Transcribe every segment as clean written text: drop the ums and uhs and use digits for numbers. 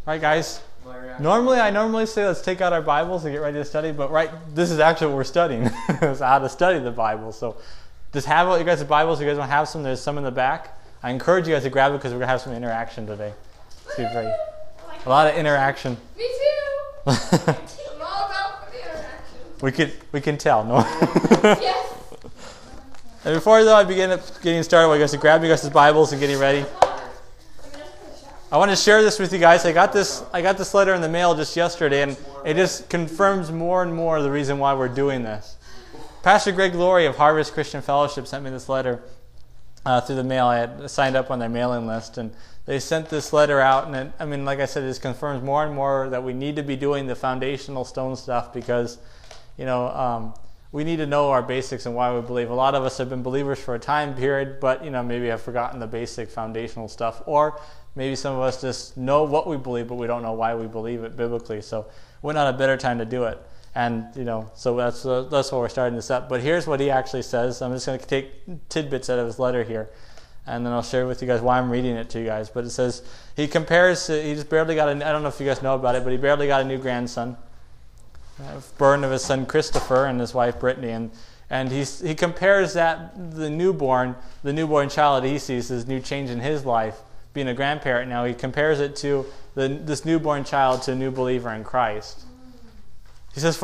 Right, guys? I normally say let's take out our Bibles and get ready to study, but this is actually what we're studying. It's how to study the Bible. So just have all you guys' Bibles. If you guys want to have some, there's some in the back. I encourage you guys to grab it because we're going to have some interaction today. A lot of interaction. Me too. I'm all about the interaction. We can tell, no? Yes. And before though I begin getting started, I want you guys to grab you guys' Bibles and getting ready. I want to share this with you guys. I got this letter in the mail just yesterday, and it just confirms more and more the reason why we're doing this. Pastor Greg Laurie of Harvest Christian Fellowship sent me this letter through the mail. I had signed up on their mailing list, and they sent this letter out. And like I said, it just confirms more and more that we need to be doing the foundational stone stuff because, we need to know our basics and why we believe. A lot of us have been believers for a time period, but maybe have forgotten the basic foundational stuff, or maybe some of us just know what we believe, but we don't know why we believe it biblically. So we're not a better time to do it. And, so that's why we're starting this up. But here's what he actually says. I'm just going to take tidbits out of his letter here, and then I'll share with you guys why I'm reading it to you guys. But it says, he just barely got I don't know if you guys know about it, but he barely got a new grandson. Born of his son Christopher and his wife Brittany. And he compares the newborn child he sees, this new change in his life, being a grandparent now, he compares it to this newborn child to a new believer in Christ. He says,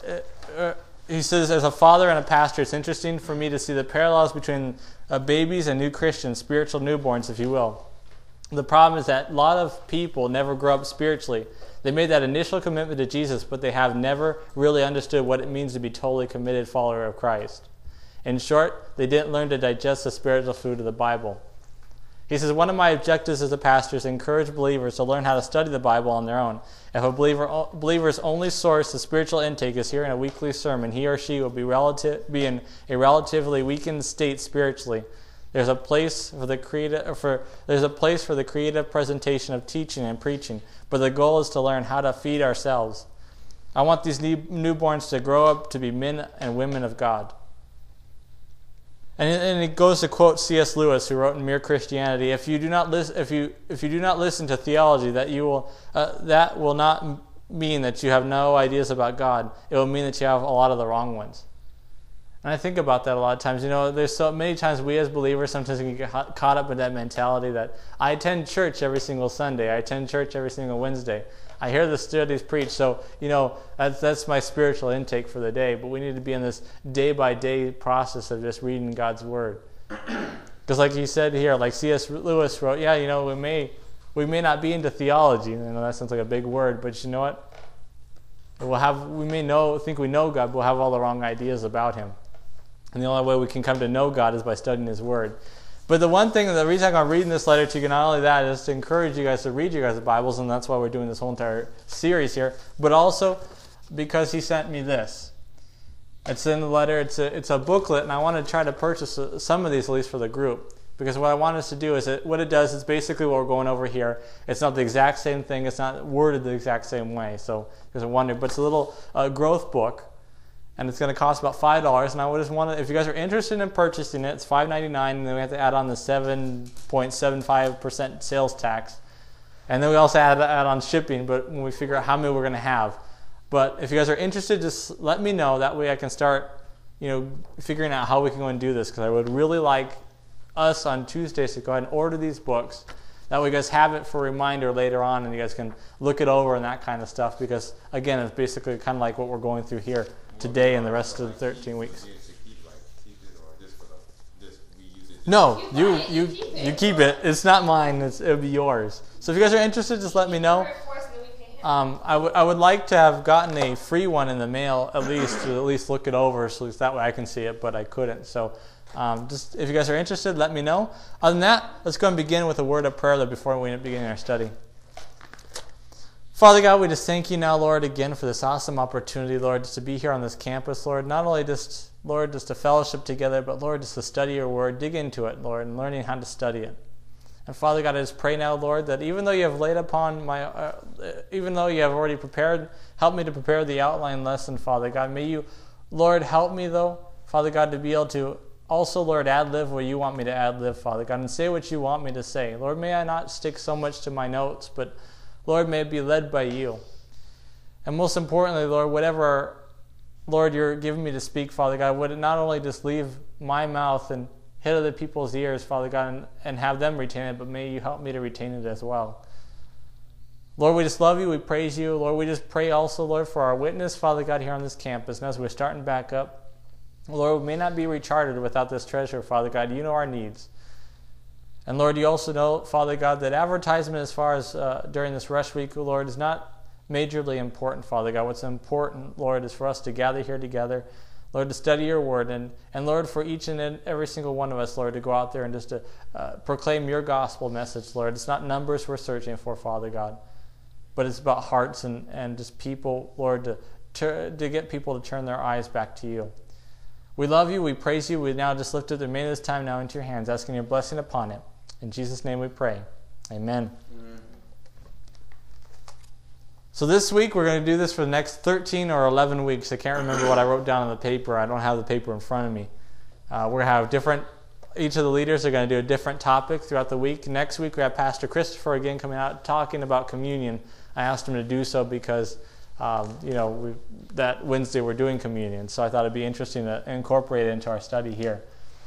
as a father and a pastor, it's interesting for me to see the parallels between babies and new Christians, spiritual newborns, if you will. The problem is that a lot of people never grow up spiritually. They made that initial commitment to Jesus, but they have never really understood what it means to be totally committed follower of Christ. In short, they didn't learn to digest the spiritual food of the Bible. He says, one of my objectives as a pastor is to encourage believers to learn how to study the Bible on their own. If a believer's only source of spiritual intake is hearing a weekly sermon, he or she will be in a relatively weakened state spiritually. There's a place for the creative presentation of teaching and preaching, but the goal is to learn how to feed ourselves. I want these newborns to grow up to be men and women of God. And it goes to quote C.S. Lewis, who wrote in Mere Christianity: If you do not listen to theology, that will not mean that you have no ideas about God. It will mean that you have a lot of the wrong ones. And I think about that a lot of times. There's so many times we as believers sometimes we get caught up in that mentality that I attend church every single Sunday. I attend church every single Wednesday. I hear the studies preached, so that's my spiritual intake for the day. But we need to be in this day-by-day process of just reading God's Word. Because like he said here, like C.S. Lewis wrote, we may not be into theology. That sounds like a big word, but you know what? We may think we know God, but we'll have all the wrong ideas about Him. And the only way we can come to know God is by studying His Word. But the reason I'm reading this letter to you, not only that, is to encourage you guys to read your guys' Bibles, and that's why we're doing this whole entire series here, but also because he sent me this. It's in the letter, it's a booklet, and I want to try to purchase some of these, at least for the group. Because what I want us to do is, what it does is basically what we're going over here. It's not the exact same thing, it's not worded the exact same way, so there's a wonder, but it's a little growth book. And it's going to cost about $5. And I just want to, if you guys are interested in purchasing it, it's $5.99, and then we have to add on the 7.75% sales tax. And then we also add on shipping, but when we figure out how many we're going to have. But if you guys are interested, just let me know. That way I can start, figuring out how we can go and do this. Because I would really like us on Tuesdays to go ahead and order these books. That way you guys have it for a reminder later on, and you guys can look it over and that kind of stuff. Because, again, it's basically kind of like what we're going through here today and the rest of the 13 weeks. No, you keep it. It's not mine. It'll be yours. So if you guys are interested, just let me know. I would like to have gotten a free one in the mail at least look it over, so at least that way I can see it, but I couldn't. So just if you guys are interested, let me know. Other than that, let's go and begin with a word of prayer before we end up beginning our study. Father God, we just thank you now, Lord, again for this awesome opportunity, Lord, just to be here on this campus, Lord. Not only just to fellowship together, but, Lord, just to study your word, dig into it, Lord, and learning how to study it. And Father God, I just pray now, Lord, that even though you have already prepared, help me to prepare the outline lesson, Father God. May you, Lord, help me, though, Father God, to be able to also, Lord, ad-lib where you want me to ad-lib, Father God, and say what you want me to say. Lord, may I not stick so much to my notes, but Lord, may it be led by you. And most importantly, Lord, whatever, Lord, you're giving me to speak, Father God, would it not only just leave my mouth and hit other people's ears, Father God, and have them retain it, but may you help me to retain it as well. Lord, we just love you. We praise you. Lord, we just pray also, Lord, for our witness, Father God, here on this campus. And as we're starting back up, Lord, we may not be recharted without this treasure, Father God. You know our needs. And Lord, you also know, Father God, that advertisement as far as during this rush week, Lord, is not majorly important, Father God. What's important, Lord, is for us to gather here together, Lord, to study your word, and Lord, for each and every single one of us, Lord, to go out there and just to proclaim your gospel message, Lord. It's not numbers we're searching for, Father God, but it's about hearts and just people, Lord, to get people to turn their eyes back to you. We love you. We praise you. We now just lift up the remainder of this time now into your hands, asking your blessing upon it. In Jesus' name we pray. Amen. So this week we're going to do this for the next 13 or 11 weeks. I can't remember what I wrote down on the paper. I don't have the paper in front of me. We're going to have each of the leaders are going to do a different topic throughout the week. Next week we have Pastor Christopher again coming out talking about communion. I asked him to do so because that Wednesday we're doing communion. So I thought it'd be interesting to incorporate it into our study here.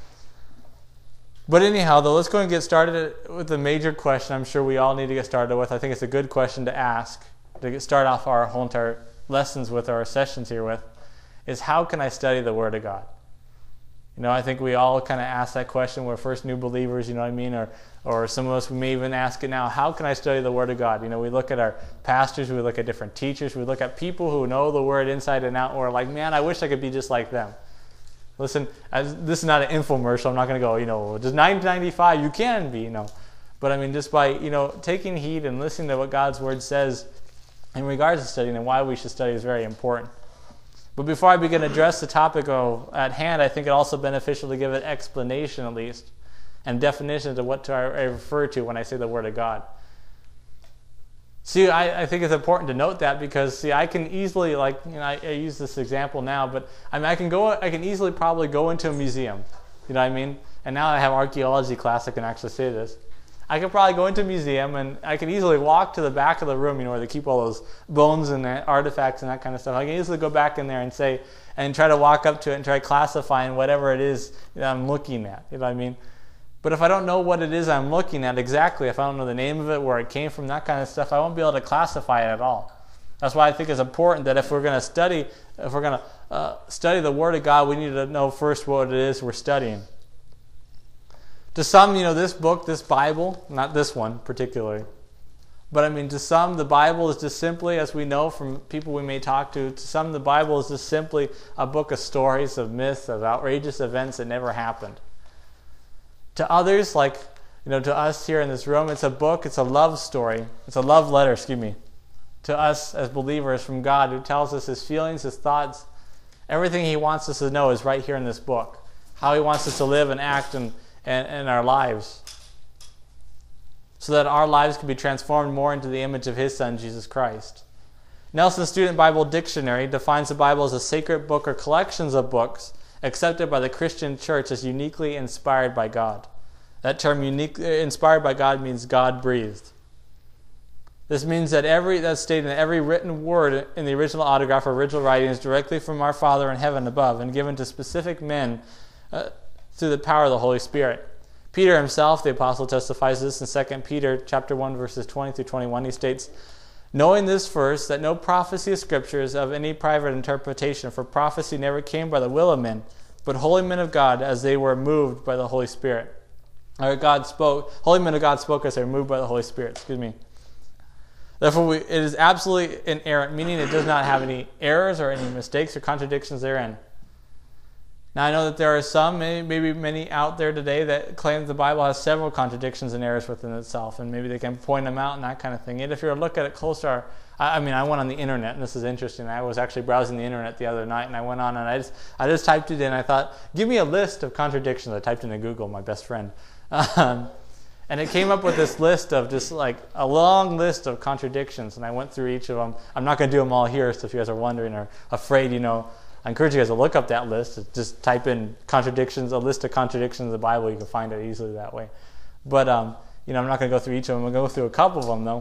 But anyhow, though, let's go and get started with the major question I'm sure we all need to get started with. I think it's a good question to ask, to start off our whole entire lessons with, our sessions here with, is how can I study the Word of God? I think we all kind of ask that question. We're first new believers, you know what I mean? Or some of us, we may even ask it now, how can I study the Word of God? We look at our pastors, we look at different teachers, we look at people who know the Word inside and out, and we're like, man, I wish I could be just like them. Listen, this is not an infomercial. I'm not going to go, just 995, you can be, But I mean, just by, taking heed and listening to what God's Word says in regards to studying and why we should study is very important. But before I begin to address the topic at hand, I think it's also beneficial to give an explanation at least and definition to what I refer to when I say the Word of God. See, I think it's important to note that because, I can easily, I use this example now, but I can easily probably go into a museum, you know what I mean? And now I have archaeology class, I can actually say this. I could probably go into a museum and I could easily walk to the back of the room, where they keep all those bones and artifacts and that kind of stuff. I can easily go back in there and try to walk up to it and try classifying whatever it is that I'm looking at, you know what I mean? But if I don't know what it is I'm looking at exactly, if I don't know the name of it, where it came from, that kind of stuff, I won't be able to classify it at all. That's why I think it's important that if we're going to study the Word of God, we need to know first what it is we're studying. To some, this book, this Bible, not this one particularly, but to some, the Bible is just simply, as we know from people we may talk to some, the Bible is just simply a book of stories, of myths, of outrageous events that never happened. To others, to us here in this room, it's a book, it's a love story, it's a love letter, to us as believers from God, who tells us His feelings, His thoughts, everything He wants us to know is right here in this book. How He wants us to live and act in our lives, so that our lives can be transformed more into the image of His Son, Jesus Christ. Nelson Student Bible Dictionary defines the Bible as a sacred book or collections of books accepted by the Christian church as uniquely inspired by God. That term, inspired by God, means God-breathed. This means that that's stating that every written word in the original autograph or original writing is directly from our Father in heaven above and given to specific men through the power of the Holy Spirit. Peter himself, the apostle, testifies this in 2 Peter chapter 1, verses 20 through 21. He states, knowing this first, that no prophecy of Scripture is of any private interpretation, for prophecy never came by the will of men, but holy men of God as they were moved by the Holy Spirit. Holy men of God spoke as they were moved by the Holy Spirit. Therefore, it is absolutely inerrant, meaning it does not have any errors or any mistakes or contradictions therein. Now, I know that there are some, maybe many out there today, that claim that the Bible has several contradictions and errors within itself, and maybe they can point them out and that kind of thing. Yet if you look at it closer, I went on the internet, and this is interesting. I was actually browsing the internet the other night, and I went on and I just typed it in. I thought, give me a list of contradictions. I typed into Google, my best friend. And it came up with this list of just a long list of contradictions, and I went through each of them. I'm not going to do them all here, so if you guys are wondering or afraid, I encourage you guys to look up that list. Just type in contradictions, a list of contradictions in the Bible. You can find it easily that way. But, I'm not going to go through each of them. I'm going to go through a couple of them, though.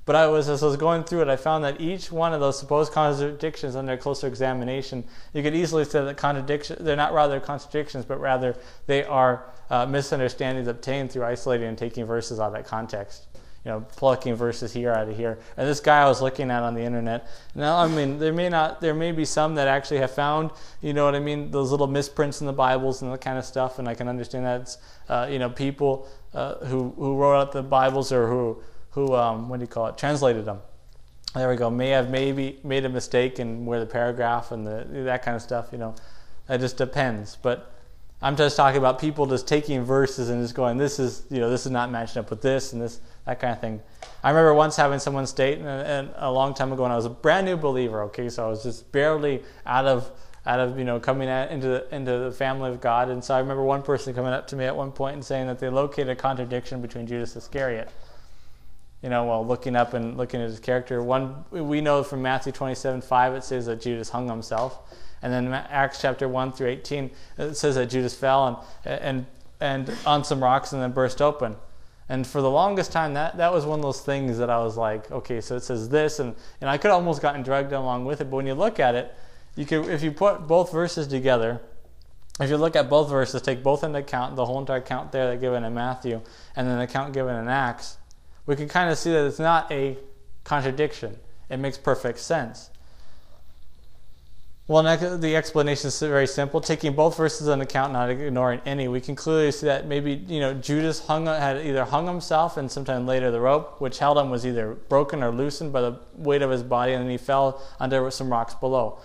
But as I was going through it, I found that each one of those supposed contradictions under closer examination, you could easily say that they're not rather contradictions, but rather they are misunderstandings obtained through isolating and taking verses out of that context. Plucking verses here out of here. And this guy I was looking at on the internet. Now, there may be some that actually have found, those little misprints in the Bibles and that kind of stuff. And I can understand that it's, people who wrote out the Bibles or who translated them. There we go. May have maybe made a mistake in where the paragraph and that kind of stuff. That just depends. But I'm just talking about people just taking verses and just going, this is not matching up with this and this, that kind of thing. I remember once having someone state, and a long time ago when I was a brand new believer, okay, so I was just barely out of coming into the family of God, and so I remember one person coming up to me at one point and saying that they located a contradiction between Judas Iscariot. While looking up and looking at his character. One, we know from Matthew 27:5 it says that Judas hung himself. And then Acts chapter 1 through 18, it says that Judas fell and on some rocks and then burst open. And for the longest time, that was one of those things that I was like, okay, so it says this, and I could have almost gotten dragged along with it. But when you look at it, if you put both verses together, if you look at both verses, take both into account, the whole entire account there that given in Matthew, and then the account given in Acts, we can kind of see that it's not a contradiction. It makes perfect sense. Well, the explanation is very simple. Taking both verses into account, not ignoring any, we can clearly see that maybe Judas had either hung himself, and sometime later the rope which held him was either broken or loosened by the weight of his body, and then he fell under some rocks below.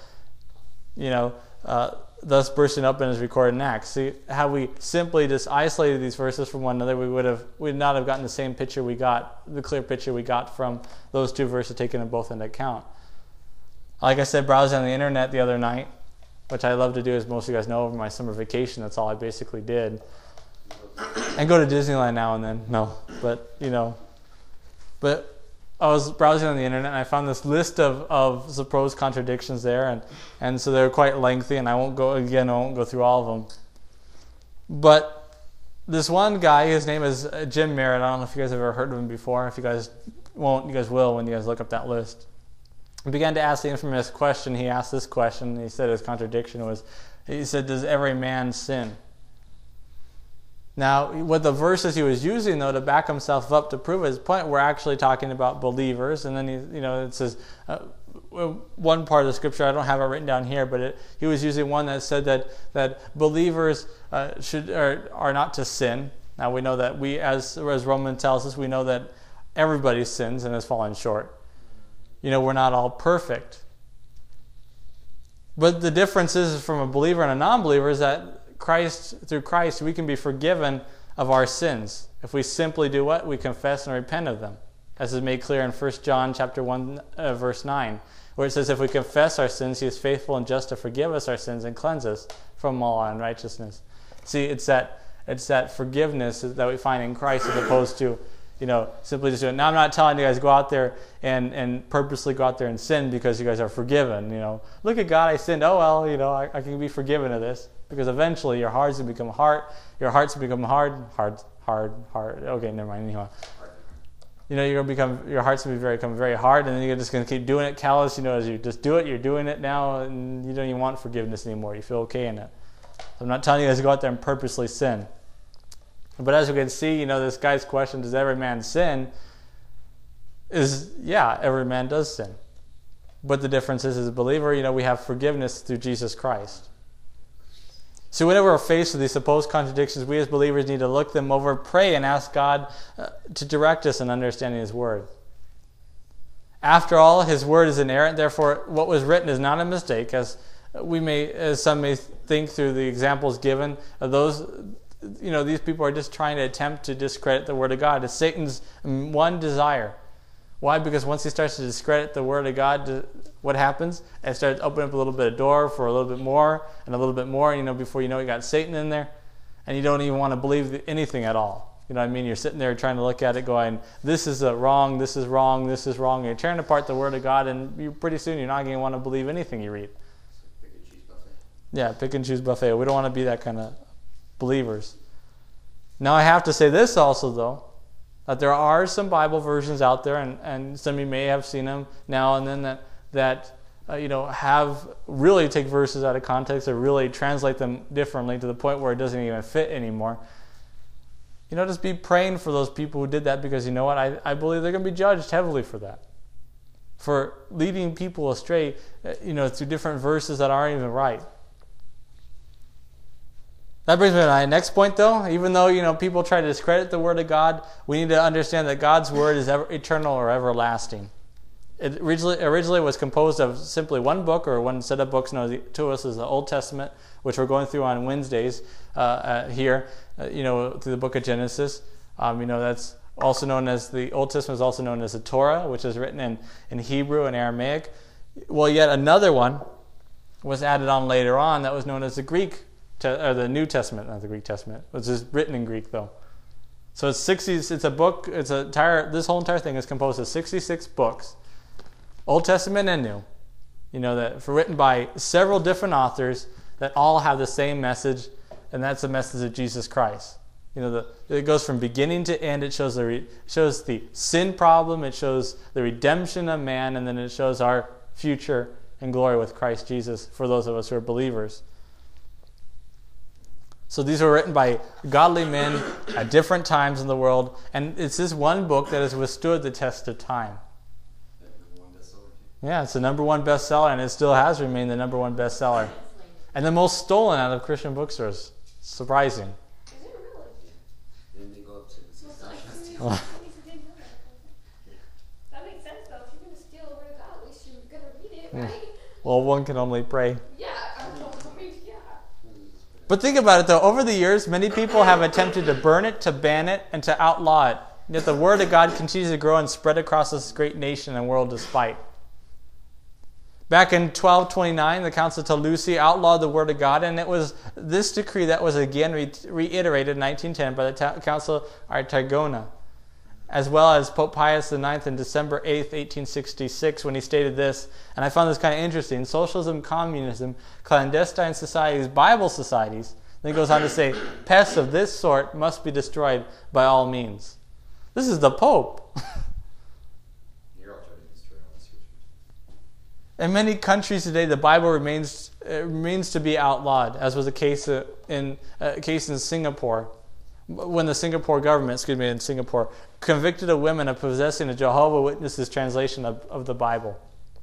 Thus bursting open is recorded in Acts. See how we simply just isolated these verses from one another, we would not have gotten the same picture the clear picture we got from those two verses taken them both into account. Like I said, browsing on the internet the other night, which I love to do, as most of you guys know, over my summer vacation. That's all I basically did. And go to Disneyland now and then. No, but I was browsing on the internet and I found this list of supposed contradictions there, and so they're quite lengthy, and I won't go through all of them. But this one guy, his name is Jim Merritt. I don't know if you guys have ever heard of him before. If you guys won't, you guys will when you guys look up that list. He began to ask the infamous question. He asked this question. He said his contradiction was, he said, does every man sin? Now, what the verses he was using, though, to back himself up to prove his point, we're actually talking about believers. And then it says one part of the scripture, I don't have it written down here, but he was using one that said that believers are not to sin. Now we know that as Romans tells us, we know that everybody sins and has fallen short. We're not all perfect. But the difference is from a believer and a non-believer is that through Christ, we can be forgiven of our sins. If we simply do what? We confess and repent of them. As is made clear in 1 John chapter 1, verse 9, where it says, if we confess our sins, he is faithful and just to forgive us our sins and cleanse us from all unrighteousness. See, it's that forgiveness that we find in Christ as opposed to simply just doing it. Now, I'm not telling you guys go out there and purposely go out there and sin because you guys are forgiven. Look at God, I sinned. Oh, well, I can be forgiven of this. Because eventually your hearts will become hard. Your hearts will become hard. Okay, never mind. Anyhow. Your hearts will become very hard, and then you're just going to keep doing it callous. As you just do it, you're doing it now, and you don't even want forgiveness anymore. You feel okay in it. I'm not telling you guys to go out there and purposely sin. But as you can see, this guy's question, does every man sin? Every man does sin. But the difference is, as a believer, we have forgiveness through Jesus Christ. So whenever we're faced with these supposed contradictions, we as believers need to look them over, pray, and ask God to direct us in understanding His Word. After all, His Word is inerrant, therefore what was written is not a mistake, as some may think through the examples given. These people are just trying to attempt to discredit the Word of God. It's Satan's one desire. Why? Because once he starts to discredit the Word of God, what happens? It starts opening up a little bit of door for a little bit more and a little bit more. Before you know it, you got Satan in there, and you don't even want to believe anything at all. You know what I mean? You're sitting there trying to look at it, going, "This is wrong. This is wrong. This is wrong." And you're tearing apart the Word of God, and pretty soon you're not going to want to believe anything you read. Pick and choose buffet. Yeah, pick and choose buffet. We don't want to be that kind of believers. Now I have to say this also, though. That there are some Bible versions out there, and some of you may have seen them now and then that have really take verses out of context or really translate them differently to the point where it doesn't even fit anymore. Just be praying for those people who did that, because you know what? I believe they're going to be judged heavily for that. For leading people astray, through different verses that aren't even right. That brings me to my next point, though. Even though, people try to discredit the Word of God, we need to understand that God's Word is eternal or everlasting. It originally was composed of simply one book, or one set of books known to us as the Old Testament, which we're going through on Wednesdays here, through the book of Genesis. That's also known as, the Old Testament is also known as the Torah, which is written in Hebrew and Aramaic. Well, yet another one was added on later on that was known as the the New Testament, not the Greek Testament, which is written in Greek though. So it's a book. This whole entire thing is composed of 66 books, Old Testament and New. That written by several different authors that all have the same message, and that's the message of Jesus Christ. It goes from beginning to end. It shows the sin problem. It shows the redemption of man, and then it shows our future and glory with Christ Jesus for those of us who are believers. So these were written by godly men at different times in the world, and it's this one book that has withstood the test of time. Yeah, it's the number one bestseller, and it still has remained the number one bestseller. And the most stolen out of Christian bookstores. Surprising. Is it really? Then they go up to the 6,000. That makes sense, though. If you're going to steal the Word of God, at least you're going to read it, right? Well, one can only pray. Yeah. But think about it, though. Over the years, many people have attempted to burn it, to ban it, and to outlaw it. Yet the Word of God continues to grow and spread across this great nation and world despite. Back in 1229, the Council of Toulouse outlawed the Word of God, and it was this decree that was again reiterated in 1910 by the Council of Artagona, as well as Pope Pius IX in December 8th, 1866, when he stated this, and I found this kind of interesting: socialism, communism, clandestine societies, Bible societies. Then he goes on to say, pests of this sort must be destroyed by all means. This is the Pope. You're all trying to destroy all the scriptures. In many countries today, the Bible remains to be outlawed, as was the case in Singapore, when the Singapore government, in Singapore, convicted a woman of possessing a Jehovah's Witnesses translation of the Bible.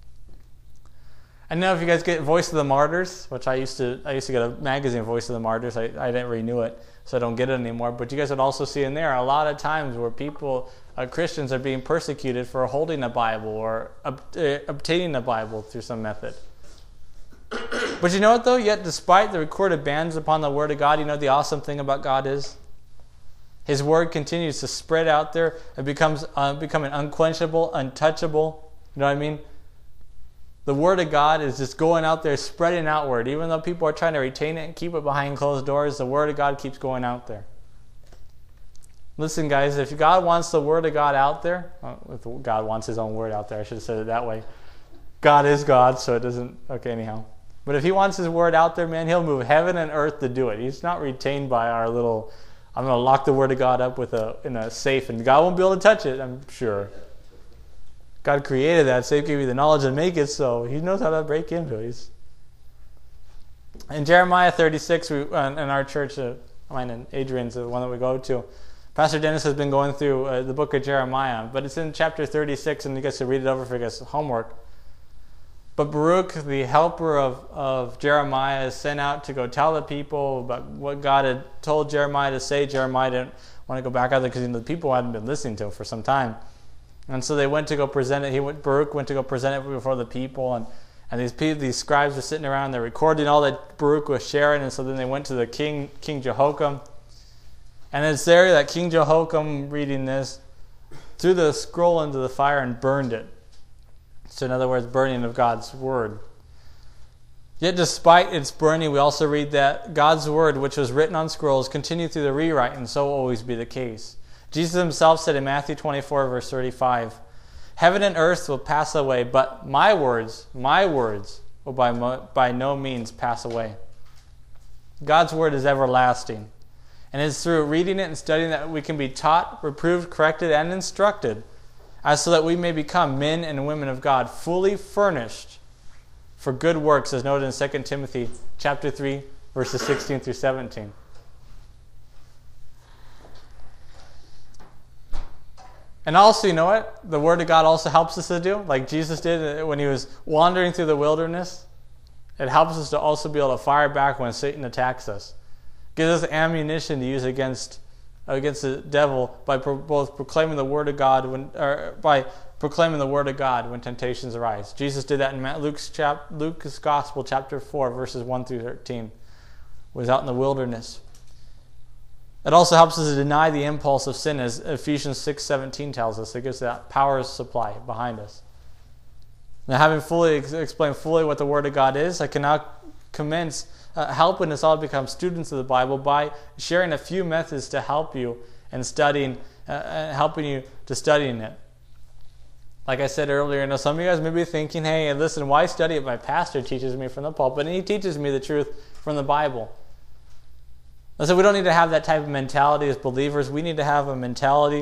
I don't know if you guys get Voice of the Martyrs, which I used to get a magazine, Voice of the Martyrs. I didn't renew it, so I don't get it anymore. But you guys would also see in there a lot of times where people, Christians, are being persecuted for holding a Bible or obtaining a Bible through some method. But you know what, though? Yet despite the recorded bans upon the Word of God, you know the awesome thing about God is? His Word continues to spread out there and becoming unquenchable, untouchable. You know what I mean? The Word of God is just going out there, spreading outward. Even though people are trying to retain it and keep it behind closed doors, the Word of God keeps going out there. Listen, guys, if God wants the Word of God out there, if God wants His own Word out there, I should have said it that way. God is God, so it doesn't, okay, anyhow. But if He wants His Word out there, man, He'll move heaven and earth to do it. He's not retained by our little, I'm going to lock the Word of God up in a safe, and God won't be able to touch it, I'm sure. God created that safe, gave you the knowledge to make it, so He knows how to break into it. In Jeremiah 36, in our church, mine and Adrian's, the one that we go to, Pastor Dennis has been going through the book of Jeremiah, but it's in chapter 36, and you guys can read it over for you guys' homework. But Baruch, the helper of Jeremiah, is sent out to go tell the people about what God had told Jeremiah to say. Jeremiah didn't want to go back out there because the people hadn't been listening to him for some time. And so they went to go present it. Baruch went to go present it before the people, and these scribes were sitting around. They're recording all that Baruch was sharing, and so then they went to the King Jehoiakim. And it's there that King Jehoiakim, reading this, threw the scroll into the fire and burned it. So in other words, burning of God's Word. Yet despite its burning, we also read that God's Word, which was written on scrolls, continued through the rewrite, and so will always be the case. Jesus Himself said in Matthew 24, verse 35, "Heaven and earth will pass away, but my words will by no means pass away." God's Word is everlasting. And it's through reading it and studying that we can be taught, reproved, corrected, and instructed, as so that we may become men and women of God, fully furnished for good works, as noted in 2 Timothy chapter 3, verses 16 through 17. And also, you know what? The Word of God also helps us to do, like Jesus did when he was wandering through the wilderness. It helps us to also be able to fire back when Satan attacks us. Gives us ammunition to use against the devil by both proclaiming the Word of God by proclaiming the Word of God when temptations arise. Jesus did that in Luke's Gospel, chapter 4, verses 1 through 13. Was out in the wilderness. It also helps us to deny the impulse of sin, as Ephesians 6:17 tells us. It gives that power supply behind us. Now, having fully explained fully what the Word of God is, I can now commence helping us all become students of the Bible by sharing a few methods to help you in studying, helping you to studying it. Like I said earlier, some of you guys may be thinking, hey, listen, why study it? My pastor teaches me from the pulpit, and he teaches me the truth from the Bible. And so we don't need to have that type of mentality as believers. We need to have a mentality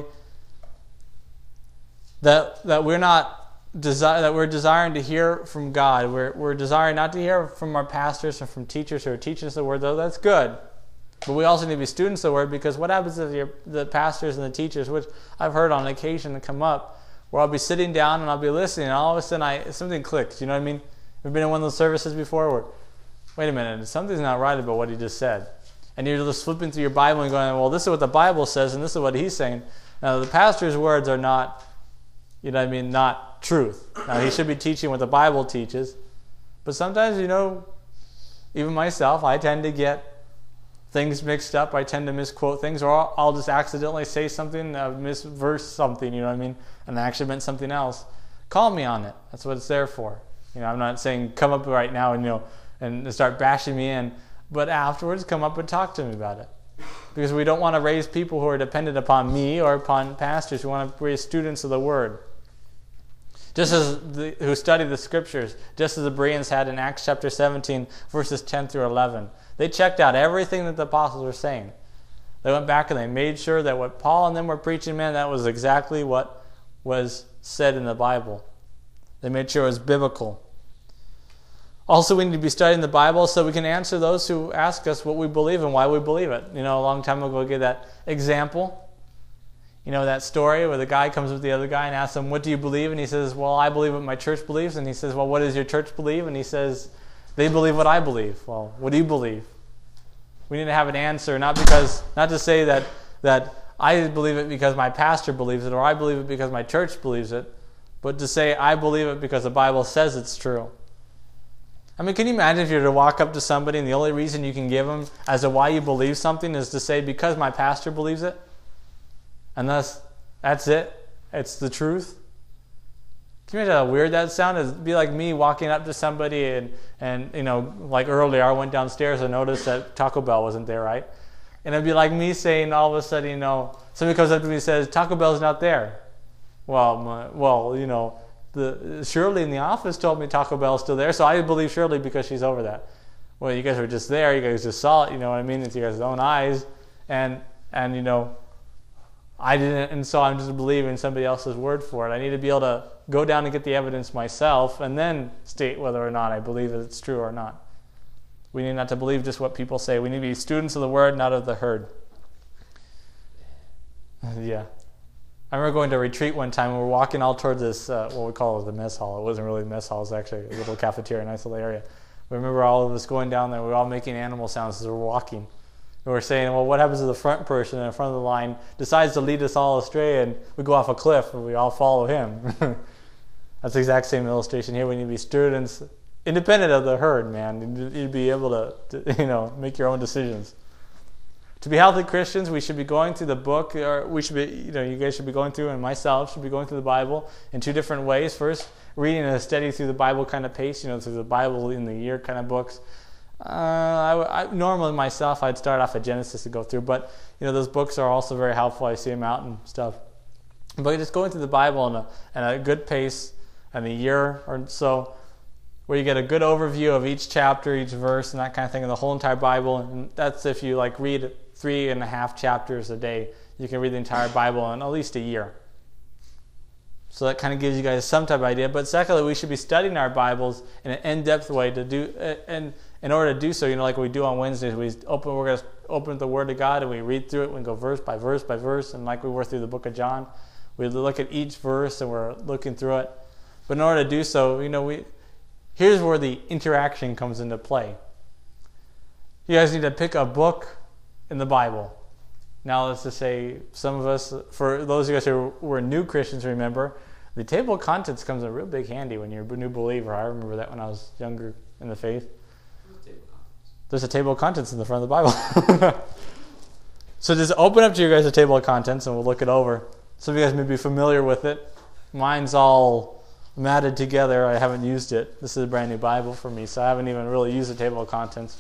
that we're desiring to hear from God. We're desiring not to hear from our pastors or from teachers who are teaching us the Word, though that's good. But we also need to be students of the Word, because what happens if the pastors and the teachers, which I've heard on occasion come up, where I'll be sitting down and I'll be listening, and all of a sudden something clicks. You know what I mean? You've been in one of those services before where, wait a minute, something's not right about what he just said. And you're just flipping through your Bible and going, well, this is what the Bible says, and this is what he's saying. Now, the pastor's words are not, not truth. Now, he should be teaching what the Bible teaches. But sometimes, even myself, I tend to get things mixed up. I tend to misquote things, or I'll just accidentally say something, misverse something, and I actually meant something else. Call me on it. That's what it's there for. I'm not saying come up right now and start bashing me in. But afterwards, come up and talk to me about it. Because we don't want to raise people who are dependent upon me or upon pastors. We want to raise students of the Word. Just as who study the Scriptures, just as the Bereans had in Acts chapter 17, verses 10 through 11. They checked out everything that the apostles were saying. They went back and they made sure that what Paul and them were preaching, that was exactly what was said in the Bible. They made sure it was biblical. Also, we need to be studying the Bible so we can answer those who ask us what we believe and why we believe it. A long time ago, we gave that example. That story where the guy comes with the other guy and asks him, what do you believe? And he says, well, I believe what my church believes. And he says, well, what does your church believe? And he says, they believe what I believe. Well, what do you believe? We need to have an answer, not to say that I believe it because my pastor believes it, or I believe it because my church believes it, but to say I believe it because the Bible says it's true. Can you imagine if you were to walk up to somebody and the only reason you can give them as to why you believe something is to say, because my pastor believes it? And thus, that's it? It's the truth? Can you imagine how weird that sounds? It'd be like me walking up to somebody and like earlier, I went downstairs and noticed that Taco Bell wasn't there, right? And it'd be like me saying all of a sudden, somebody comes up to me and says, Taco Bell's not there. Shirley in the office told me Taco Bell's still there, so I believe Shirley because she's over that. Well, you guys were just there. You guys just saw it. You know what I mean? It's your guys' own eyes, and I didn't, and so I'm just believing somebody else's word for it. I need to be able to go down and get the evidence myself, and then state whether or not I believe that it's true or not. We need not to believe just what people say. We need to be students of the Word, not of the herd. Yeah. I remember going to a retreat one time, and we were walking all towards this, what we call the mess hall. It wasn't really a mess hall. It was actually a little cafeteria, a nice little area. We remember all of us going down there. We were all making animal sounds as we were walking. And we're saying, well, what happens if the front person in the front of the line decides to lead us all astray, and we go off a cliff, and we all follow him? That's the exact same illustration here. We need to be students, independent of the herd, man. You need to be able to make your own decisions. To be healthy Christians, we should be going through the book, or we should be, you guys should be going through, and myself should be going through the Bible in two different ways. First, reading a study through the Bible kind of pace, through the Bible in the year kind of books. I normally myself, I'd start off at Genesis to go through, but those books are also very helpful. I see them out and stuff. But just going through the Bible in a good pace, in a year or so, where you get a good overview of each chapter, each verse, and that kind of thing, and the whole entire Bible. And that's if you read 3.5 chapters a day. You can read the entire Bible in at least a year. So that kind of gives you guys some type of idea. But secondly, we should be studying our Bibles in an in-depth way to do, and in order to do so, like we do on Wednesdays, we're going to open the Word of God and we read through it. We go verse by verse by verse, and like we were through the book of John, we look at each verse and we're looking through it. But in order to do so, here's where the interaction comes into play. You guys need to pick a book in the Bible. Now, let's just say some of us, for those of you guys who are new Christians, remember, the table of contents comes in real big handy when you're a new believer. I remember that when I was younger in the faith. There's a table of contents in the front of the Bible. So just open up to you guys a table of contents and we'll look it over. Some of you guys may be familiar with it. Mine's all matted together. I haven't used it. This is a brand new Bible for me, so I haven't even really used the table of contents.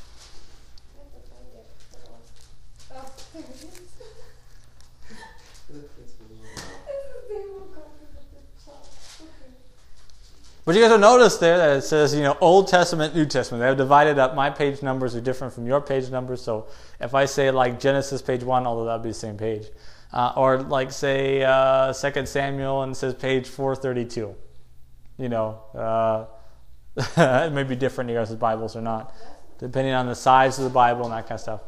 But you guys will notice there that it says, Old Testament, New Testament. They have divided up. My page numbers are different from your page numbers. So if I say like Genesis page 1, although that would be the same page. Or like say 2 Samuel and it says page 432. It may be different in your guys' Bibles or not, depending on the size of the Bible and that kind of stuff.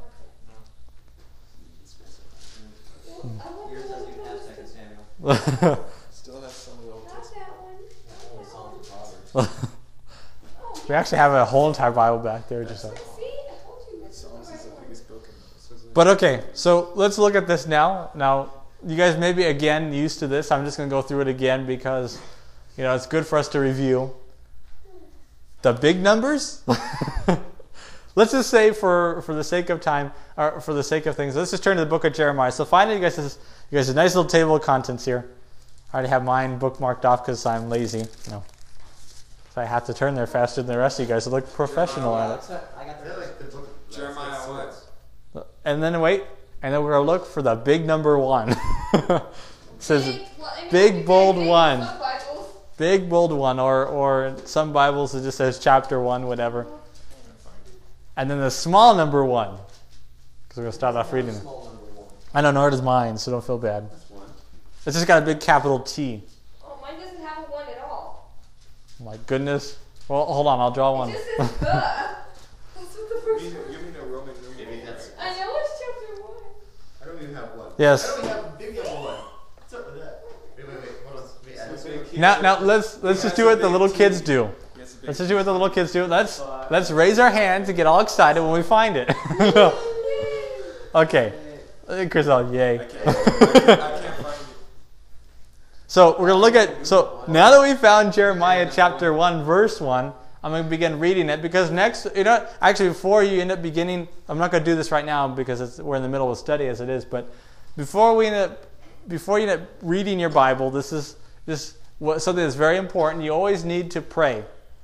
Yours doesn't even have 2 Samuel. Still has some of the Old Not Testament. that one. Psalms and Proverbs. We actually have a whole entire Bible back there. Just like. See, I told you this Psalms was is the the right biggest book in this. But okay, so let's look at this now. Now, you guys may be, again, used to this. I'm just going to go through it again because, it's good for us to review. The big numbers? Let's just say for the sake of time, or for the sake of things, let's just turn to the book of Jeremiah. So finally, you guys a nice little table of contents here. I already have mine bookmarked off because I'm lazy. So I have to turn there faster than the rest of you guys to look professional at it. I got the book. Jeremiah what? And then we're going to look for the big number 1. It says big bold 1. Big bold 1, or some Bibles it just says chapter 1, whatever. And then the small number 1. Because we're going to start off reading it. Small number 1. I know, nor does mine, so don't feel bad. That's 1. It's just got a big capital T. Oh, mine doesn't have a 1 at all. My goodness. Well, hold on, I'll draw one. It just says the. That's what the first one. You mean a Roman numeral? Maybe that's. I know it's chapter 1. I don't even have one. Yes. I don't even have big number 1. What's up with that? Wait. Hold on. Wait, I just Now let's just do what the little kids do. Let's just do what the little kids do. Let's raise our hands and get all excited when we find it. Okay. Chris, yay. I can't find it. So we're going to look at, so now that we found Jeremiah chapter 1, verse 1, I'm going to begin reading it because next, actually before you end up beginning, I'm not going to do this right now because we're in the middle of a study as it is, but before you end up reading your Bible, this is something that's very important. You always need to pray.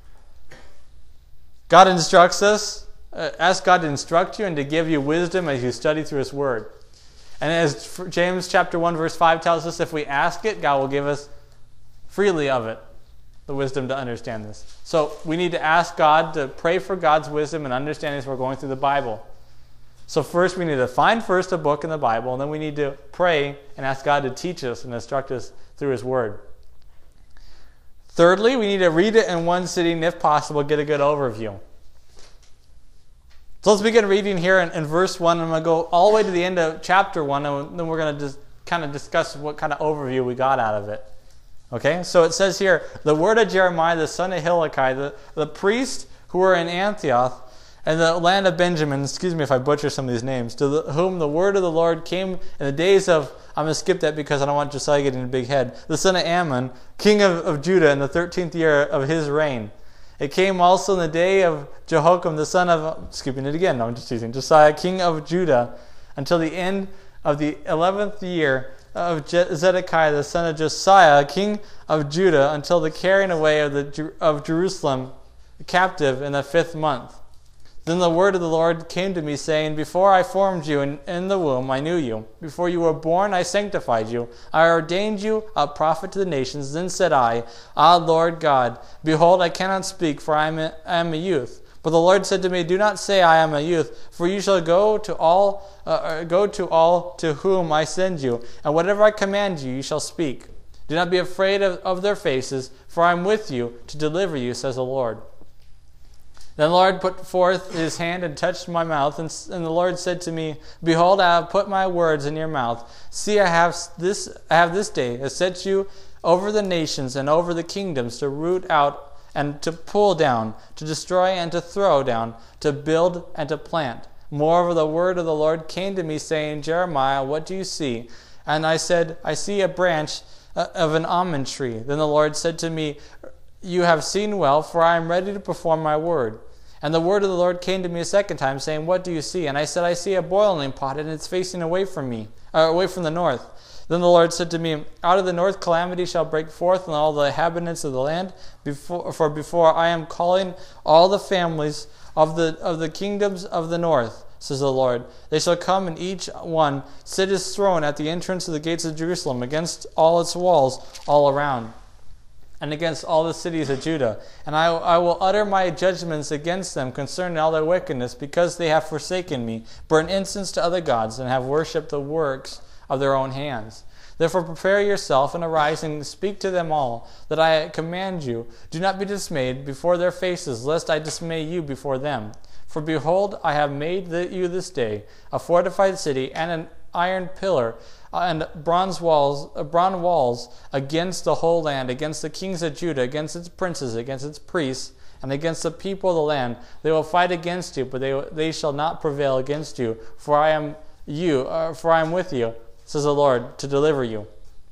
God instructs us, ask God to instruct you and to give you wisdom as you study through His Word. And as James chapter 1 verse 5 tells us, if we ask it, God will give us freely of it, the wisdom to understand this. So we need to ask God to pray for God's wisdom and understanding as we're going through the Bible. So first we need to find first a book in the Bible, and then we need to pray and ask God to teach us and instruct us through His Word. Thirdly, we need to read it in one sitting, if possible, get a good overview. So let's begin reading here in verse 1. I'm going to go all the way to the end of chapter 1, and then we're going to just kind of discuss what kind of overview we got out of it. Okay, so it says here, the word of Jeremiah, the son of Hilkiah, the priest who were in Antioch, and the land of Benjamin, excuse me if I butcher some of these names, to whom the word of the Lord came in the days of, I'm going to skip that because I don't want Josiah getting a big head, the son of Ammon, king of Judah, in the 13th year of his reign. It came also in the day of Jehoiakim, the son of, skipping it again, no, I'm just teasing, Josiah, king of Judah, until the end of the 11th year of Zedekiah, the son of Josiah, king of Judah, until the carrying away of Jerusalem captive in the 5th month. Then the word of the Lord came to me, saying, before I formed you in the womb, I knew you. Before you were born, I sanctified you. I ordained you a prophet to the nations. Then said I, Ah, Lord God, behold, I cannot speak, for I am a youth. But the Lord said to me, do not say I am a youth, for you shall go to all to whom I send you, and whatever I command you, you shall speak. Do not be afraid of their faces, for I am with you to deliver you, says the Lord. Then the Lord put forth his hand and touched my mouth, and the Lord said to me, behold, I have put my words in your mouth. See, I have this day set you over the nations and over the kingdoms, to root out and to pull down, to destroy and to throw down, to build and to plant. Moreover, the word of the Lord came to me, saying, Jeremiah, what do you see? And I said, I see a branch of an almond tree. Then the Lord said to me, you have seen well, for I am ready to perform my word. And the word of the Lord came to me a second time, saying, what do you see? And I said, I see a boiling pot, and it's facing away from the north. Then the Lord said to me, out of the north calamity shall break forth on all the inhabitants of the land, for before I am calling all the families of the kingdoms of the north, says the Lord. They shall come, and each one sit his throne at the entrance of the gates of Jerusalem, against all its walls all around, and against all the cities of Judah. And I will utter my judgments against them concerning all their wickedness, because they have forsaken me, burned incense to other gods, and have worshipped the works of their own hands. Therefore prepare yourself and arise and speak to them all, that I command you. Do not be dismayed before their faces, lest I dismay you before them. For behold, I have made you this day a fortified city, and an iron pillar, and bronze walls against the whole land, against the kings of Judah, against its princes, against its priests, and against the people of the land. They will fight against you, but they shall not prevail against you, for I am with you, says the Lord, to deliver you.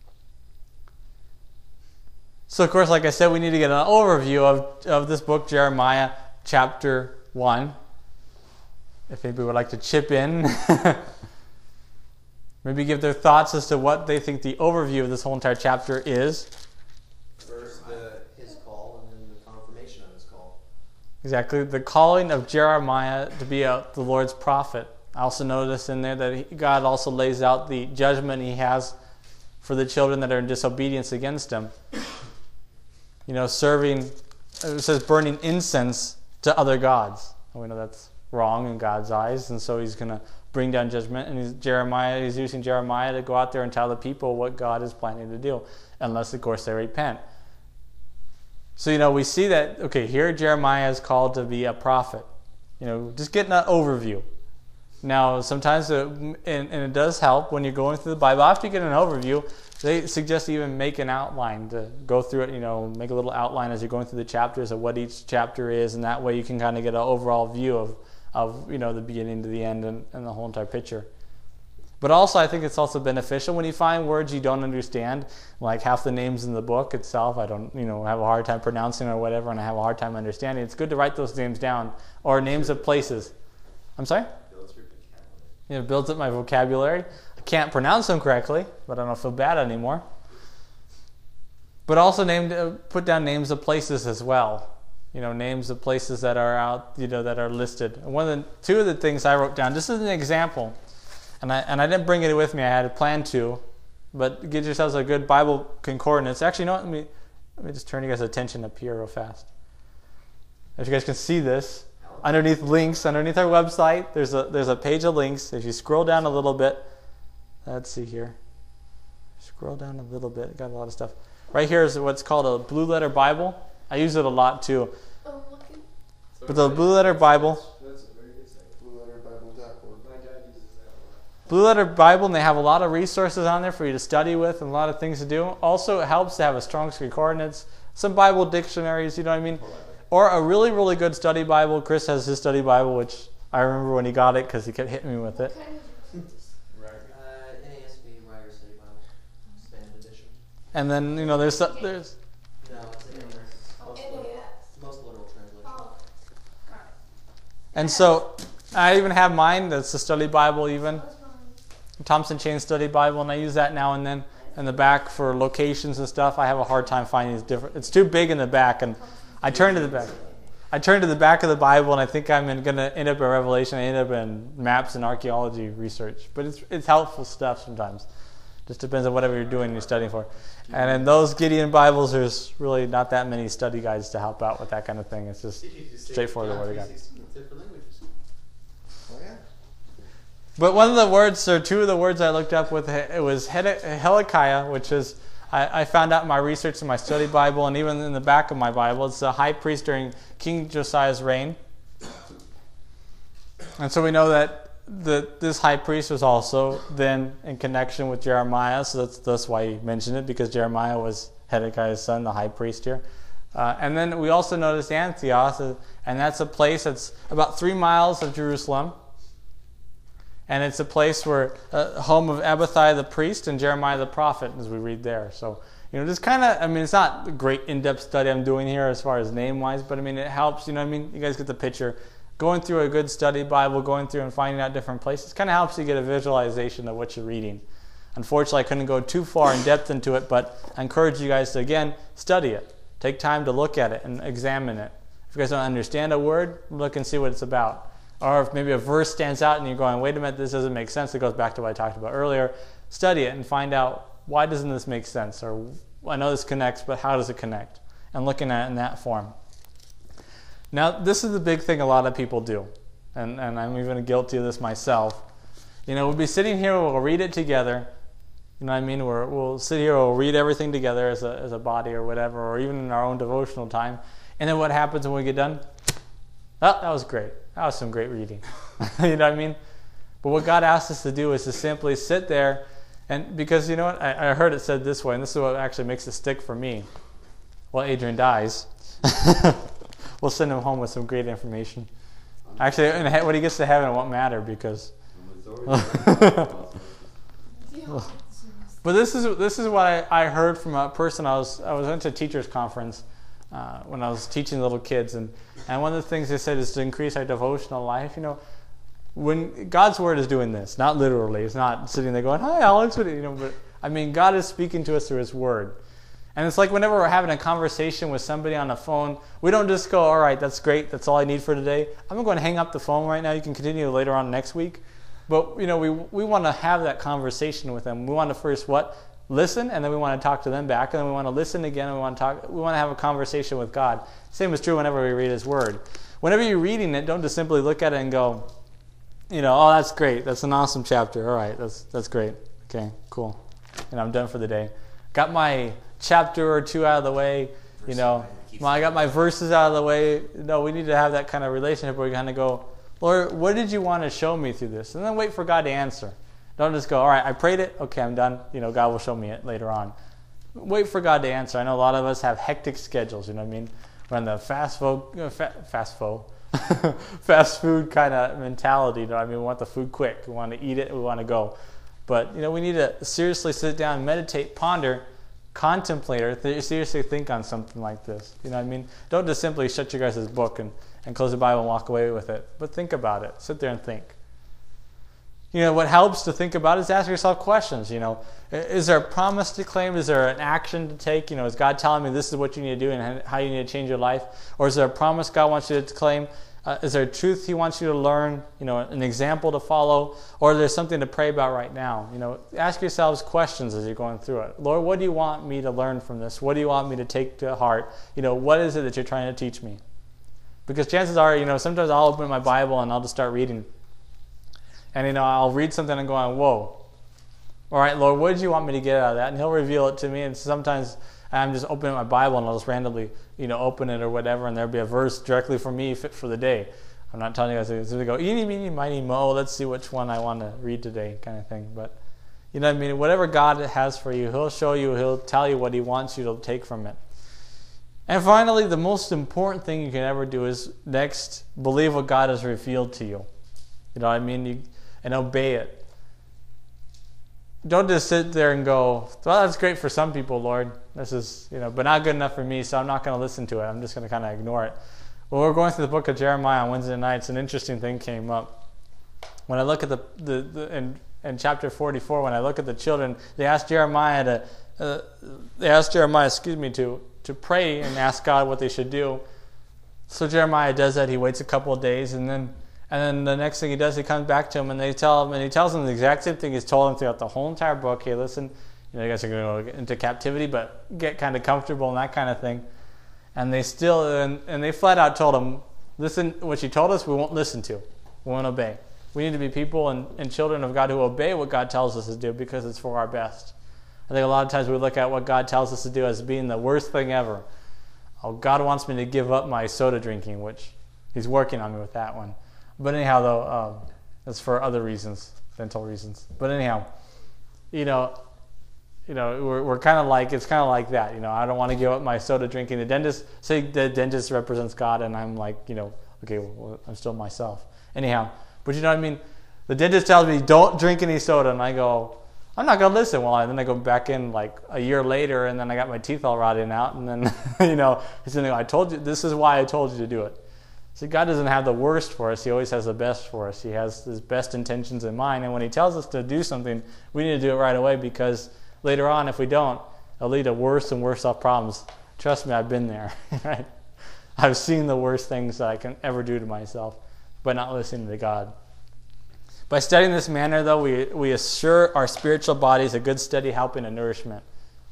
So, of course, like I said, we need to get an overview of this book, Jeremiah chapter 1. If anybody would like to chip in, maybe give their thoughts as to what they think the overview of this whole entire chapter is. First, his call, and then the confirmation of his call. Exactly, the calling of Jeremiah to be the Lord's prophet. I also noticed in there that God also lays out the judgment he has for the children that are in disobedience against him. You know, it says burning incense to other gods. And we know that's wrong in God's eyes, and so he's going to bring down judgment. And he's using Jeremiah to go out there and tell the people what God is planning to do, unless, of course, they repent. So, you know, we see that, okay, here Jeremiah is called to be a prophet. You know, just getting an overview. Now, sometimes, and it does help when you're going through the Bible, after you get an overview, they suggest even make an outline to go through it, you know, make a little outline as you're going through the chapters of what each chapter is, and that way you can kind of get an overall view of you know, the beginning to the end and the whole entire picture. But also, I think it's also beneficial when you find words you don't understand, like half the names in the book itself, I don't, you know, have a hard time pronouncing or whatever, and I have a hard time understanding. It's good to write those names down, or names of places. I'm sorry? You know, builds up my vocabulary. I can't pronounce them correctly, but I don't feel bad anymore. But also put down names of places as well. You know, names of places that are out, you know, that are listed. And two of the things I wrote down, just as an example, and I didn't bring it with me. I had planned to, but get yourselves a good Bible concordance. Actually, let me just turn you guys' attention up here real fast. If you guys can see this. Underneath links, underneath our website, there's a page of links. If you scroll down a little bit, let's see here. Scroll down a little bit. Got a lot of stuff. Right here is what's called a Blue Letter Bible. I use it a lot too. But the Blue Letter Bible. That's a very good thing. BlueLetterBible.org. My dad uses that a lot. Blue Letter Bible, and they have a lot of resources on there for you to study with and a lot of things to do. Also, it helps to have a Strong's Concordance, some Bible dictionaries, you know what I mean? Or a really, really good study Bible. Chris has his study Bible, which I remember when he got it because he kept hitting me with it. NASB Writer Study Bible, Expanded Edition. And then, you know, there's No, it's most literal translation. And so I even have mine. That's the study Bible even. Thompson Chain Study Bible, and I use that now and then in the back for locations and stuff. I have a hard time finding these different. It's too big in the back, and I turned to the back. I turned to the back of the Bible, and I think I'm going to end up in Revelation. I end up in maps and archaeology research. But it's helpful stuff sometimes. Just depends on whatever you're doing and you're studying for. And in those Gideon Bibles, there's really not that many study guides to help out with that kind of thing. It's just straightforward the Word of God. Oh, yeah. But one of the words, or two of the words I looked up with, it was Hezekiah, which is, I found out in my research in my study Bible, and even in the back of my Bible, it's the high priest during King Josiah's reign. And so we know that this high priest was also then in connection with Jeremiah, so that's why he mentioned it, because Jeremiah was Hezekiah's son, the high priest here. And then we also noticed Antioch, and that's a place that's about 3 miles of Jerusalem. And it's a place where home of Abathai the priest and Jeremiah the prophet, as we read there. So, just kind of, it's not a great in-depth study I'm doing here as far as name-wise, but it helps, you guys get the picture. Going through a good study Bible, going through and finding out different places, kind of helps you get a visualization of what you're reading. Unfortunately, I couldn't go too far in depth into it, but I encourage you guys to, again, study it. Take time to look at it and examine it. If you guys don't understand a word, look and see what it's about. Or if maybe a verse stands out and you're going, wait a minute, this doesn't make sense. It goes back to what I talked about earlier. Study it and find out, why doesn't this make sense? Or I know this connects, but how does it connect? And looking at it in that form. Now, this is the big thing a lot of people do. And I'm even guilty of this myself. We'll be sitting here, we'll read it together. We'll sit here, we'll read everything together as a body or whatever, or even in our own devotional time. And then what happens when we get done? Oh, that was great. That was some great reading. You know what I mean? But what God asks us to do is to simply sit there, and because you know what? I heard it said this way, and this is what actually makes it stick for me. Well, Adrian dies. We'll send him home with some great information. Actually, when he gets to heaven, it won't matter because... But this is what I heard from a person. I went to a teacher's conference when I was teaching little kids, and one of the things they said is to increase our devotional life. When God's word is doing this, not literally, it's not sitting there going, "Hi, Alex," but God is speaking to us through His word. And it's like whenever we're having a conversation with somebody on the phone, we don't just go, "All right, that's great, that's all I need for today. I'm going to hang up the phone right now. You can continue later on next week." But we want to have that conversation with them. We want to first listen, and then we want to talk to them back, and then we want to listen again, and we want to have a conversation with God. Same is true whenever we read His word. Whenever you're reading it, don't just simply look at it and go, "Oh, that's great. That's an awesome chapter. All right, that's great. Okay, cool. I'm done for the day. Got my chapter or two out of the way. I got my verses out of the way." No, we need to have that kind of relationship where we kind of go, "Lord, what did you want to show me through this?" And then wait for God to answer. Don't just go, "All right, I prayed it. Okay, I'm done. God will show me it later on." Wait for God to answer. I know a lot of us have hectic schedules. We're in the fast food kind of mentality. We want the food quick. We want to eat it. We want to go. But we need to seriously sit down, meditate, ponder, contemplate, or seriously think on something like this. Don't just simply shut your guys' book and close the Bible and walk away with it. But think about it. Sit there and think. What helps to think about is ask yourself questions. Is there a promise to claim? Is there an action to take? Is God telling me this is what you need to do and how you need to change your life? Or is there a promise God wants you to claim? Is there a truth He wants you to learn? An example to follow? Or is there something to pray about right now? Ask yourselves questions as you're going through it. Lord, what do you want me to learn from this? What do you want me to take to heart? What is it that you're trying to teach me? Because chances are, sometimes I'll open my Bible and I'll just start reading. And, I'll read something and go, "Whoa. All right, Lord, what did you want me to get out of that?" And He'll reveal it to me. And sometimes I'm just opening my Bible and I'll just randomly, open it or whatever, and there'll be a verse directly for me fit for the day. I'm not telling you guys to go, "Eeny, meeny, miny, mo, let's see which one I want to read today," kind of thing. But, whatever God has for you, He'll show you, He'll tell you what He wants you to take from it. And finally, the most important thing you can ever do is next, believe what God has revealed to you. And obey it. Don't just sit there and go, "Well, that's great for some people, Lord. This is, but not good enough for me, so I'm not going to listen to it. I'm just going to kind of ignore it." Well, we're going through the book of Jeremiah on Wednesday nights. An interesting thing came up. When I look at in chapter 44, when I look at the children, they asked Jeremiah to pray and ask God what they should do. So Jeremiah does that. He waits a couple of days, and then And then the next thing he does, he comes back to him and he tells him the exact same thing he's told him throughout the whole entire book. Hey, listen, you guys are going to go into captivity, but get kind of comfortable and that kind of thing. And they still, and they flat out told him, listen, what you told us, we won't listen to. We won't obey. We need to be people and children of God who obey what God tells us to do because it's for our best. I think a lot of times we look at what God tells us to do as being the worst thing ever. Oh, God wants me to give up my soda drinking, which he's working on me with that one. But anyhow, though, it's for other reasons, dental reasons. But anyhow, we're kind of like, it's kind of like that. I don't want to give up my soda drinking. The dentist represents God, and I'm like, okay, well, I'm still myself. Anyhow, but you know what I mean? The dentist tells me, don't drink any soda, and I go, I'm not going to listen. Well, then I go back in like a year later, and then I got my teeth all rotting out, and then, he's going to go, I told you, this is why I told you to do it. See, God doesn't have the worst for us. He always has the best for us. He has his best intentions in mind, and when he tells us to do something, we need to do it right away because later on, if we don't, it'll lead to worse and worse off problems. Trust me, I've been there. Right? I've seen the worst things that I can ever do to myself by not listening to God. By studying this manner, though, we assure our spiritual bodies a good, steady helping and nourishment.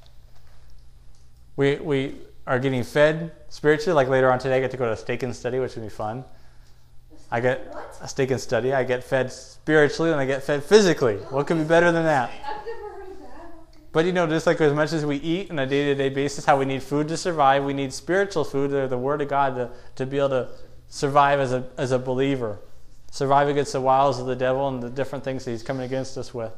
We are getting fed spiritually. Like later on today, I get to go to a steak and study, which will be fun. I get a steak and study. I get fed spiritually and I get fed physically. What could be better than that? I've never heard of that. But just like as much as we eat on a day-to-day basis, how we need food to survive, we need spiritual food, the Word of God, to be able to survive as a believer. Survive against the wiles of the devil and the different things that he's coming against us with.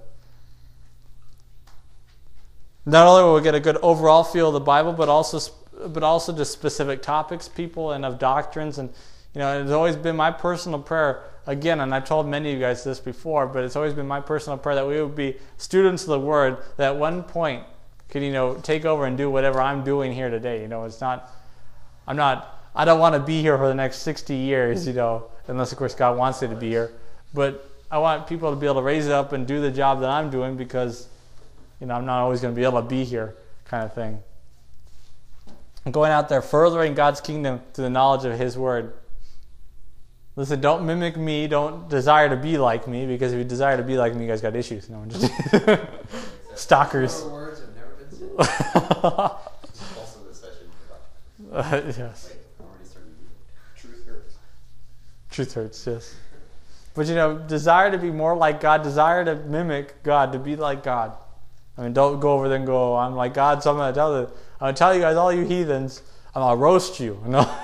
Not only will we get a good overall feel of the Bible, but also just specific topics, people, and of doctrines. And it's always been my personal prayer, again, and I've told many of you guys this before, but it's always been my personal prayer that we would be students of the Word that at one point could, take over and do whatever I'm doing here today. I don't want to be here for the next 60 years, unless of course God wants me to be here. But I want people to be able to raise up and do the job that I'm doing because, I'm not always going to be able to be here, kind of thing. And going out there furthering God's kingdom through the knowledge of His Word. Listen, don't mimic me. Don't desire to be like me, because if you desire to be like me, you guys got issues. No, I'm just stalkers. More words have never been said. Also this session. Yes. Wait, I'm already starting to do it. Truth hurts. Truth hurts, yes. But desire to be more like God, desire to mimic God, to be like God. Don't go over there and go, I'm like God, so I'm going to tell you guys, all you heathens, I'm going to roast you.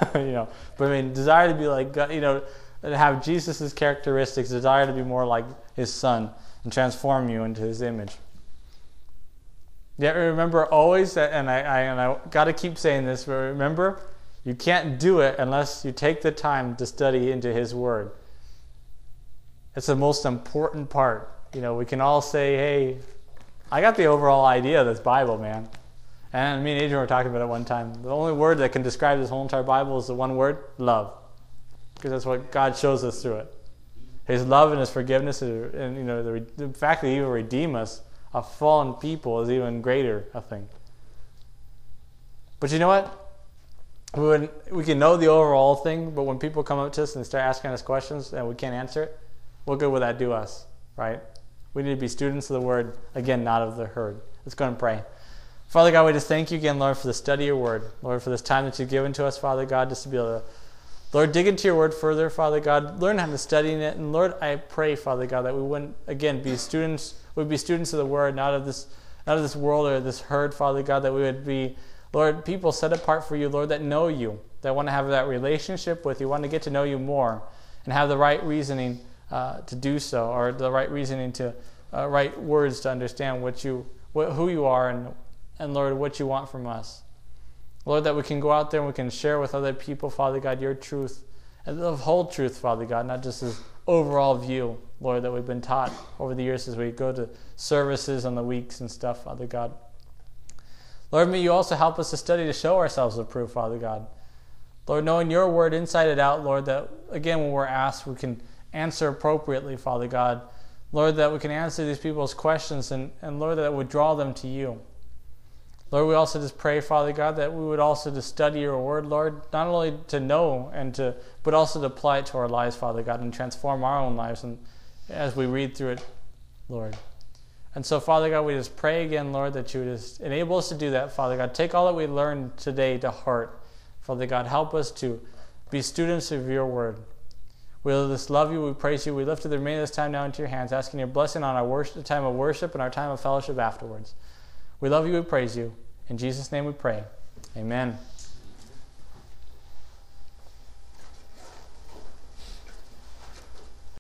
But desire to be like God, and have Jesus' characteristics, desire to be more like His Son and transform you into His image. Yeah, remember always that, and I got to keep saying this, but remember, you can't do it unless you take the time to study into His Word. It's the most important part. We can all say, hey, I got the overall idea of this Bible, man. And me and Adrian were talking about it one time. The only word that can describe this whole entire Bible is the one word, love. Because that's what God shows us through it. His love and His forgiveness, and the fact that He will redeem us, a fallen people, is even greater, I think. But you know what? We can know the overall thing, but when people come up to us and start asking us questions and we can't answer it, what good will that do us, right? We need to be students of the Word, again, not of the herd. Let's go and pray. Father God, we just thank you again, Lord, for the study of your Word. Lord, for this time that you've given to us, Father God, just to be able to, Lord, dig into your Word further, Father God. Learn how to study in it. And Lord, I pray, Father God, that we wouldn't, again, be students of the Word, not of this world or this herd, Father God, that we would be, Lord, people set apart for you, Lord, that know you, that want to have that relationship with you, want to get to know you more, and have the right reasoning to do so, or the right reasoning to right words to understand who you are, and Lord, what you want from us. Lord, that we can go out there and we can share with other people, Father God, your truth, and the whole truth, Father God, not just this overall view, Lord, that we've been taught over the years as we go to services on the weeks and stuff, Father God. Lord, may you also help us to study to show ourselves approved, Father God. Lord, knowing your word inside and out, Lord, that, again, when we're asked, we can answer appropriately, Father God. Lord, that we can answer these people's questions, and Lord, that would draw them to you. Lord, we also just pray, Father God, that we would also just study your word, Lord, not only to know but also to apply it to our lives, Father God, and transform our own lives and as we read through it, Lord. And so, Father God, we just pray again, Lord, that you would just enable us to do that, Father God. Take all that we learned today to heart. Father God, help us to be students of your word. We just love you, we praise you, we lift the remainder of this time now into your hands, asking your blessing on our worship, time of worship and our time of fellowship afterwards. We love you, we praise you. In Jesus' name we pray. Amen.